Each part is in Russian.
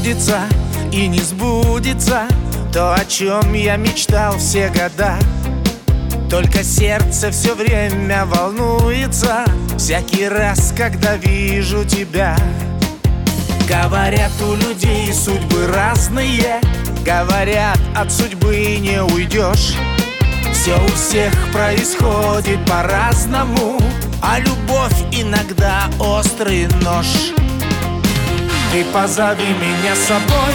сбудется и не сбудется то, о чем я мечтал все года. Только сердце все время волнуется всякий раз, когда вижу тебя. Говорят, у людей судьбы разные, говорят, от судьбы не уйдешь. Все у всех происходит по-разному, а любовь иногда острый нож. Ты позови меня с собой,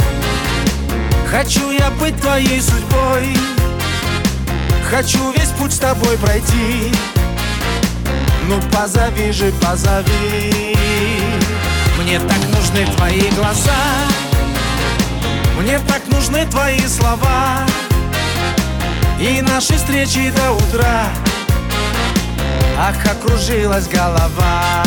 хочу я быть твоей судьбой. Хочу весь путь с тобой пройти. Ну позови же, позови. Мне так нужны твои глаза, мне так нужны твои слова, и наши встречи до утра. Ах, окружилась голова.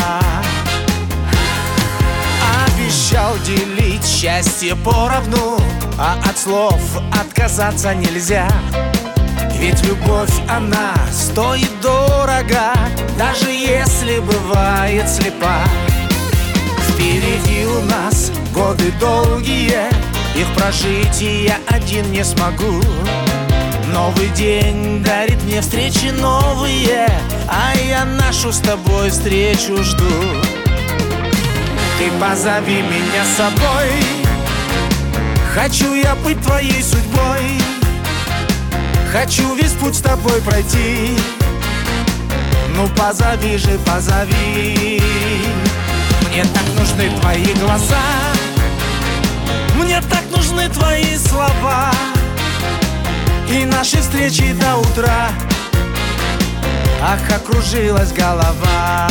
Обещал делить счастье поровну, а от слов отказаться нельзя. Ведь любовь, она стоит дорого, даже если бывает слепа. Впереди у нас годы долгие, их прожить я один не смогу. Новый день дарит мне встречи новые, а я нашу с тобой встречу жду. Ты позови меня с собой, хочу я быть твоей судьбой. Хочу весь путь с тобой пройти. Ну позови же, позови. Мне так нужны твои глаза, мне так нужны твои слова, и наши встречи до утра. Ах, окружилась голова.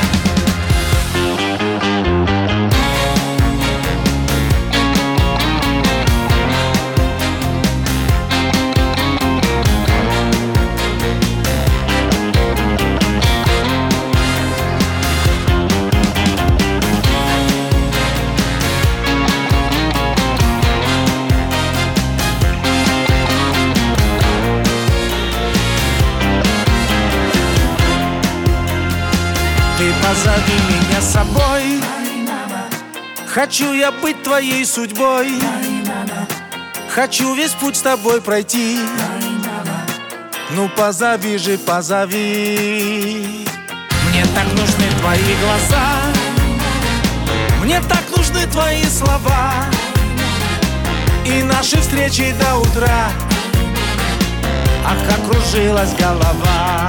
Ты позови меня с собой, хочу я быть твоей судьбой. Хочу весь путь с тобой пройти. Ну позови же, позови. Мне так нужны твои глаза, мне так нужны твои слова, и наши встречи до утра. Ах, окружилась голова.